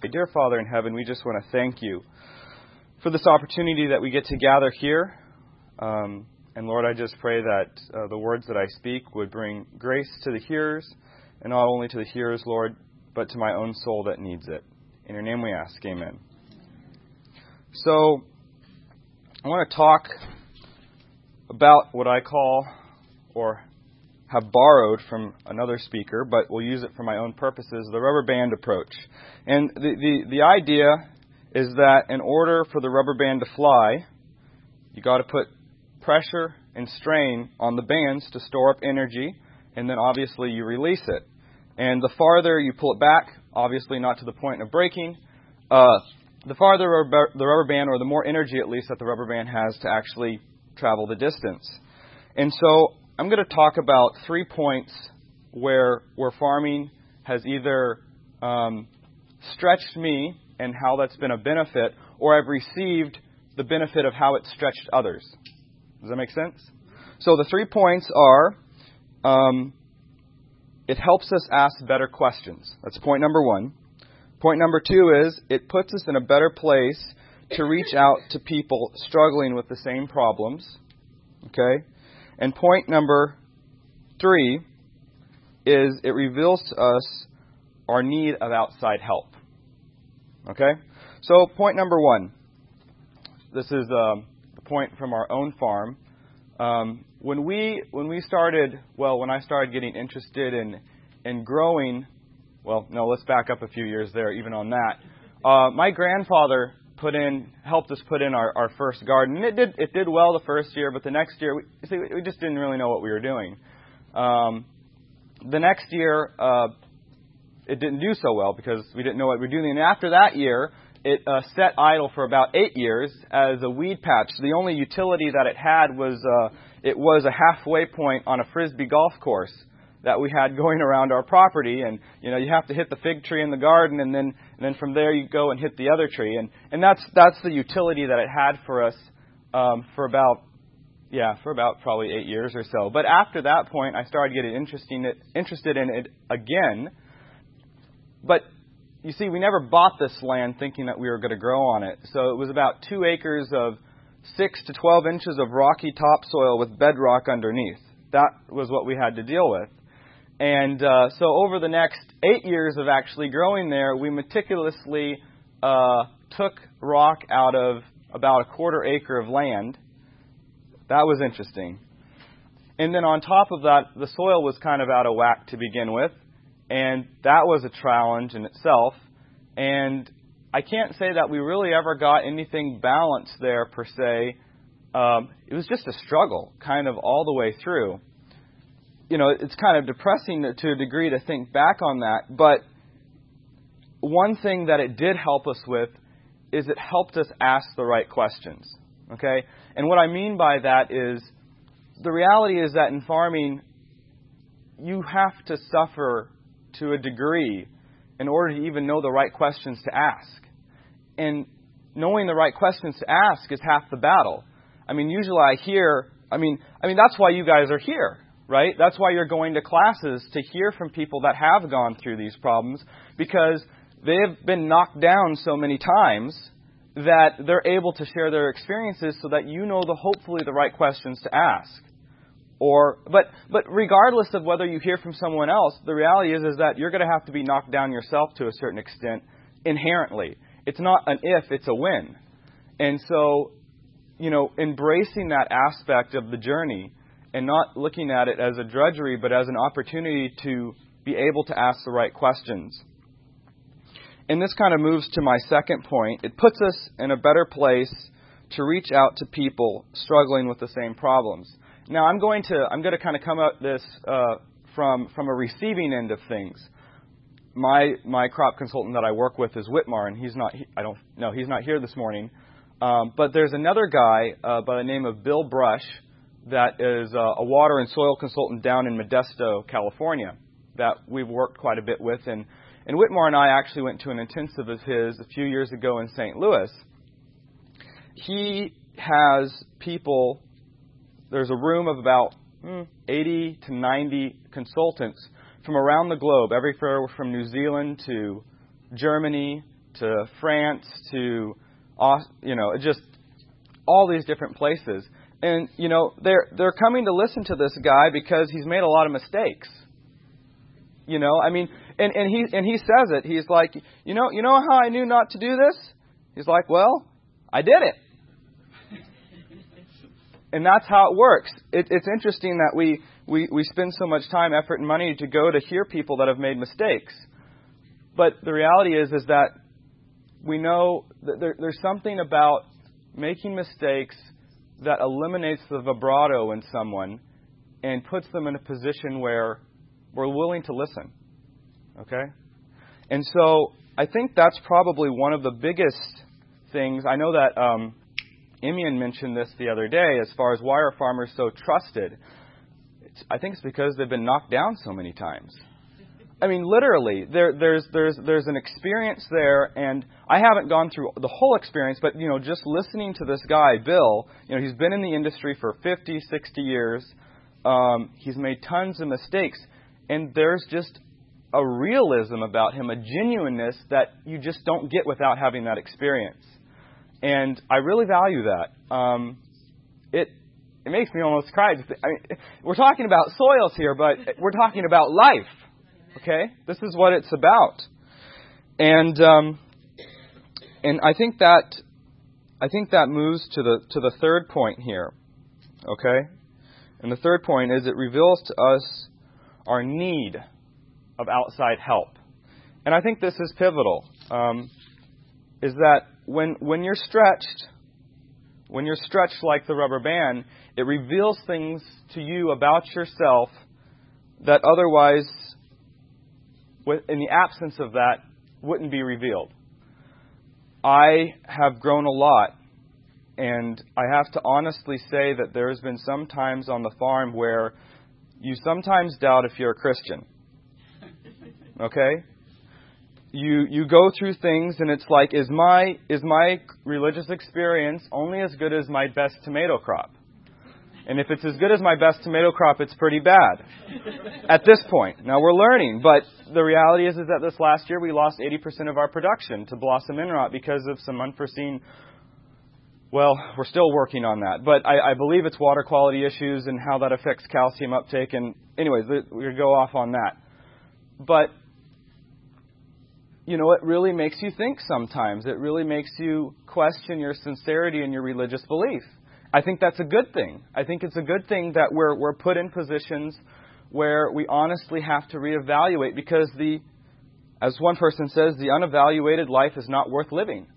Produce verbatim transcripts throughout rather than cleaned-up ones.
Dear Father in heaven, we just want to thank you for this opportunity that we get to gather here. Um, and Lord, I just pray that uh, the words that I speak would bring grace to the hearers, and not only to the hearers, Lord, but to my own soul that needs it. In your name we ask, amen. So, I want to talk about what I call, or have borrowed from another speaker, but will use it for my own purposes, the rubber band approach. And the, the, the idea is that in order for the rubber band to fly, you got to put pressure and strain on the bands to store up energy, and then obviously you release it. And the farther you pull it back, obviously not to the point of breaking, uh, the farther the rubber band, or the more energy at least that the rubber band has to actually travel the distance. And so I'm going to talk about three points where where farming has either um, stretched me and how that's been a benefit, or I've received the benefit of how it stretched others. Does that make sense? So the three points are, um, it helps us ask better questions. That's point number one. Point number two is, it puts us in a better place to reach out to people struggling with the same problems. Okay? And point number three is, it reveals to us our need of outside help. Okay? So point number one. This is um, the point from our own farm. Um, when we when we started, well, when I started getting interested in in growing, well, no, let's back up a few years there, even on that. Uh, my grandfather put in, helped us put in our, our first garden. And it did it did well the first year, but the next year, we, see, we just didn't really know what we were doing. Um, the next year, uh, it didn't do so well because we didn't know what we were doing. And after that year, it uh, sat idle for about eight years as a weed patch. The only utility that it had was uh, it was a halfway point on a frisbee golf course that we had going around our property. And you know, you have to hit the fig tree in the garden, and then and then from there you go and hit the other tree. And and that's that's the utility that it had for us um, for about yeah for about probably eight years or so. But after that point, I started getting interesting interested in it again. But you see, we never bought this land thinking that we were going to grow on it. So it was about two acres of six to twelve inches of rocky topsoil with bedrock underneath. That was what we had to deal with. And uh, so over the next eight years of actually growing there, we meticulously uh, took rock out of about a quarter acre of land. That was interesting. And then on top of that, the soil was kind of out of whack to begin with. And that was a challenge in itself. And I can't say that we really ever got anything balanced there per se. Um, it was just a struggle kind of all the way through. You know, it's kind of depressing to a degree to think back on that. But one thing that it did help us with is it helped us ask the right questions. Okay? And what I mean by that is, the reality is that in farming, you have to suffer to a degree in order to even know the right questions to ask. And knowing the right questions to ask is half the battle. I mean, usually I hear, I mean, I mean that's why you guys are here, right? That's why you're going to classes, to hear from people that have gone through these problems, because they've been knocked down so many times that they're able to share their experiences so that you know the hopefully the right questions to ask. Or, but but regardless of whether you hear from someone else, the reality is is that you're going to have to be knocked down yourself to a certain extent inherently. It's not an if, it's a when. And so, you know, embracing that aspect of the journey and not looking at it as a drudgery, but as an opportunity to be able to ask the right questions. And this kind of moves to my second point. It puts us in a better place to reach out to people struggling with the same problems. Now, I'm going to I'm going to kind of come at this uh, from from a receiving end of things. My my crop consultant that I work with is Whitmar, and he's not. He, I don't no, he's not here this morning. Um, but there's another guy uh, by the name of Bill Brush that is uh, a water and soil consultant down in Modesto, California, that we've worked quite a bit with. And and Whitmar and I actually went to an intensive of his a few years ago in Saint Louis. He has people. There's a room of about hmm, eighty to ninety consultants from around the globe, everywhere from New Zealand to Germany to France to, you know, just all these different places. And, you know, they're they're coming to listen to this guy because he's made a lot of mistakes. You know, I mean, and, and he and he says it. He's like, you know, you know how I knew not to do this? He's like, well, I did it. And that's how it works. It, it's interesting that we, we, we spend so much time, effort, and money to go to hear people that have made mistakes. But the reality is, is that we know that there, there's something about making mistakes that eliminates the vibrato in someone and puts them in a position where we're willing to listen. Okay? And so I think that's probably one of the biggest things. I know that um, Imian mentioned this the other day as far as why are farmers so trusted. It's, I think it's because they've been knocked down so many times. I mean, literally, there, there's there's there's an experience there, and I haven't gone through the whole experience, but, you know, just listening to this guy, Bill, you know, he's been in the industry for fifty, sixty years. Um, he's made tons of mistakes, and there's just a realism about him, a genuineness that you just don't get without having that experience. And I really value that. Um, it it makes me almost cry. I mean, we're talking about soils here, but we're talking about life. Okay, this is what it's about, and um, and I think that I think that moves to the to the third point here. Okay, and the third point is it reveals to us our need of outside help, and I think this is pivotal. Um, is that when when you're stretched, when you're stretched like the rubber band, it reveals things to you about yourself that otherwise, in the absence of that, wouldn't be revealed. I have grown a lot, and I have to honestly say that there has been some times on the farm where you sometimes doubt if you're a Christian. Okay? You you go through things, and it's like, is my is my religious experience only as good as my best tomato crop? And if it's as good as my best tomato crop, it's pretty bad at this point. Now, we're learning, but the reality is, is that this last year we lost eighty percent of our production to blossom end rot because of some unforeseen, well, we're still working on that. But I, I believe it's water quality issues and how that affects calcium uptake. And anyways, we're going to go off on that. But, you know, it really makes you think sometimes. It really makes you question your sincerity and your religious belief. I think that's a good thing. I think it's a good thing that we're we're put in positions where we honestly have to reevaluate, because the, as one person says, the unevaluated life is not worth living.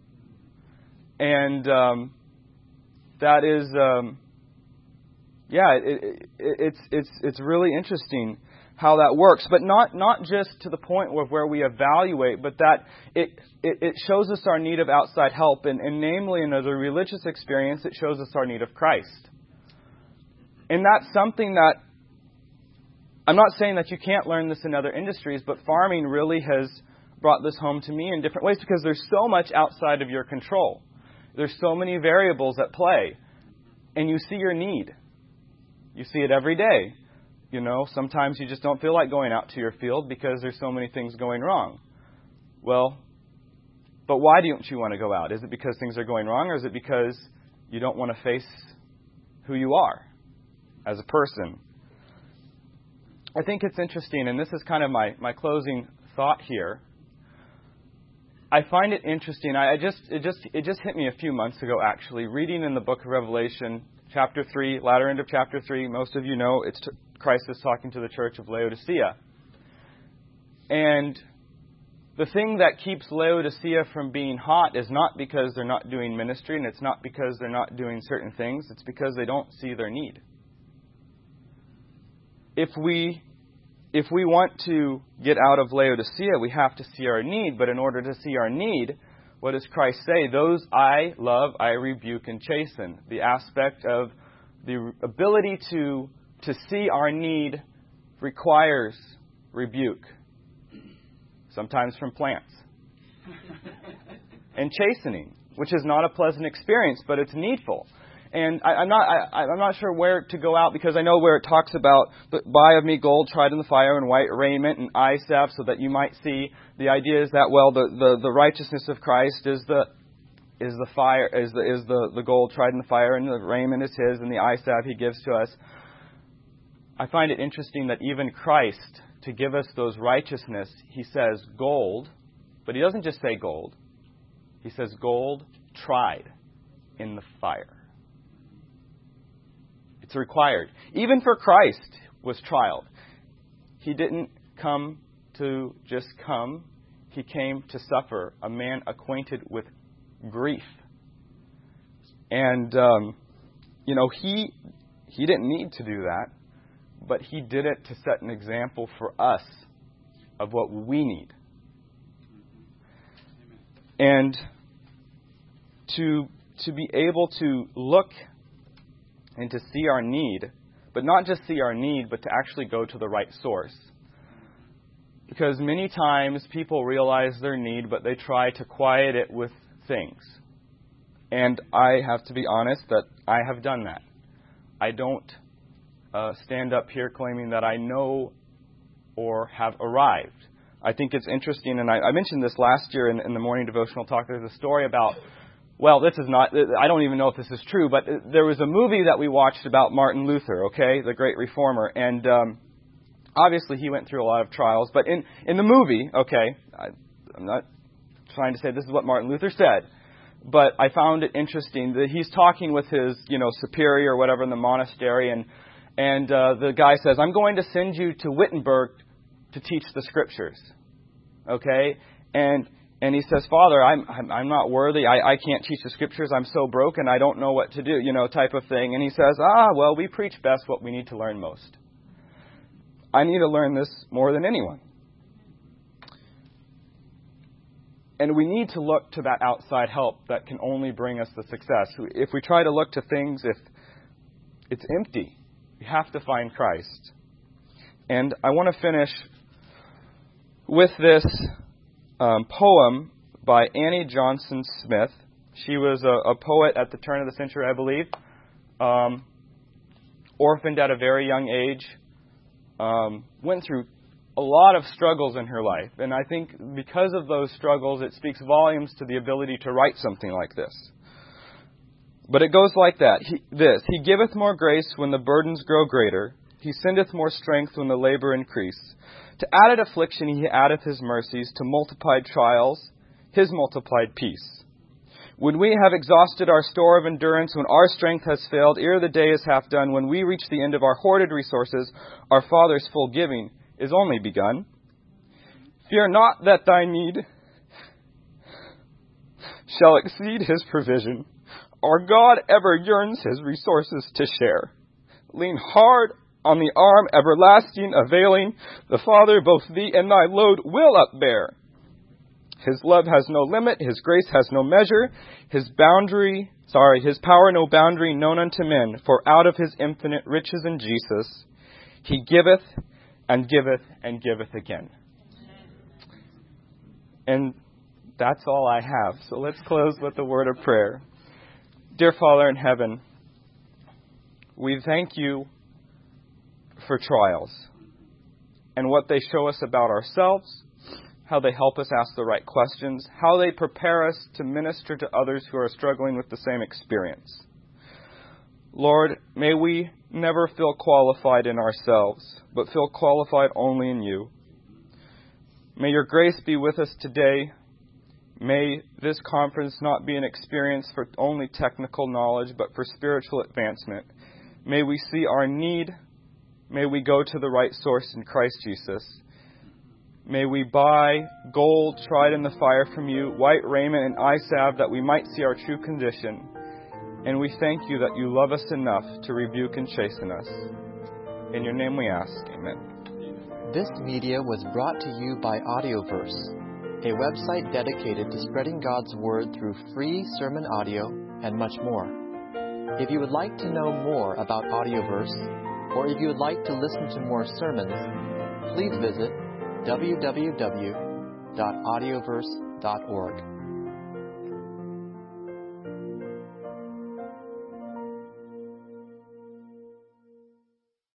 And um, that is, um, yeah, it, it, it's it's it's really interesting how that works, but not not just to the point of where we evaluate, but that it it, it shows us our need of outside help, and, and namely in a religious experience, it shows us our need of Christ. And that's something that, I'm not saying that you can't learn this in other industries, but farming really has brought this home to me in different ways, because there's so much outside of your control. There's so many variables at play, and you see your need. You see it every day. You know, sometimes you just don't feel like going out to your field because there's so many things going wrong. Well, but why don't you want to go out? Is it because things are going wrong, or is it because you don't want to face who you are as a person? I think it's interesting, and this is kind of my, my closing thought here. I find it interesting. I, I just it just it just hit me a few months ago, actually, reading in the book of Revelation, chapter three, latter end of chapter three. Most of you know it's t- Christ is talking to the church of Laodicea. And the thing that keeps Laodicea from being hot is not because they're not doing ministry, and it's not because they're not doing certain things. It's because they don't see their need. If we if we want to get out of Laodicea, we have to see our need. But in order to see our need, what does Christ say? Those I love, I rebuke and chasten. The aspect of the ability to to see our need requires rebuke, sometimes from plants, and chastening, which is not a pleasant experience, but it's needful. And I, I'm not I, I'm not sure where to go out, because I know where it talks about, but buy of me gold tried in the fire and white raiment and eye salve, so that you might see. The idea is that, well, the, the, the righteousness of Christ is the is the fire is the is the, the gold tried in the fire, and the raiment is his, and the eye salve he gives to us. I find it interesting that even Christ, to give us those righteousness, he says gold, but he doesn't just say gold. He says gold tried in the fire. It's required. Even for Christ was trialed. He didn't come to just come. He came to suffer, a man acquainted with grief. And, um, you know, he he didn't need to do that, but he did it to set an example for us of what we need. And to to be able to look and to see our need, but not just see our need, but to actually go to the right source. Because many times people realize their need, but they try to quiet it with things. And I have to be honest that I have done that. I don't uh, stand up here claiming that I know or have arrived. I think it's interesting, and I, I mentioned this last year in, in the morning devotional talk. There's a story about, well, this is not, I don't even know if this is true, but there was a movie that we watched about Martin Luther, okay, the great reformer. And um, obviously he went through a lot of trials. But in, in the movie, okay, I, I'm not trying to say this is what Martin Luther said, but I found it interesting that he's talking with his, you know, superior or whatever in the monastery, and and uh, the guy says, I'm going to send you to Wittenberg to teach the scriptures, okay? And and he says, Father, I'm I'm, I'm not worthy. I, I can't teach the scriptures. I'm so broken. I don't know what to do, you know, type of thing. And he says, ah, well, we preach best what we need to learn most. I need to learn this more than anyone. And we need to look to that outside help that can only bring us the success. If we try to look to things, if it's empty, we have to find Christ. And I want to finish with this um, poem by Annie Johnson Smith. She was a, a poet at the turn of the century, I believe. Um, orphaned at a very young age. Um, went through a lot of struggles in her life. And I think because of those struggles, it speaks volumes to the ability to write something like this. But it goes like that. He, this, He giveth more grace when the burdens grow greater. He sendeth more strength when the labor increase. To added affliction he addeth his mercies. To multiplied trials, his multiplied peace. When we have exhausted our store of endurance, when our strength has failed, ere the day is half done, when we reach the end of our hoarded resources, our Father's full giving is only begun. Fear not that thy need shall exceed his provision. Our God ever yearns his resources to share. Lean hard on the arm everlasting availing. The Father both thee and thy load will upbear. His love has no limit, his grace has no measure, his boundary, sorry, his power no boundary known unto men. For out of his infinite riches in Jesus, he giveth and giveth and giveth again. And that's all I have. So let's close with a word of prayer. Dear Father in heaven, we thank you for trials and what they show us about ourselves, how they help us ask the right questions, how they prepare us to minister to others who are struggling with the same experience. Lord, may we never feel qualified in ourselves, but feel qualified only in you. May your grace be with us today. May this conference not be an experience for only technical knowledge, but for spiritual advancement. May we see our need. May we go to the right source in Christ Jesus. May we buy gold tried in the fire from you, white raiment and eye salve, that we might see our true condition. And we thank you that you love us enough to rebuke and chasten us. In your name we ask. Amen. This media was brought to you by Audioverse, a website dedicated to spreading God's Word through free sermon audio and much more. If you would like to know more about Audioverse, or if you would like to listen to more sermons, please visit w w w dot audioverse dot org.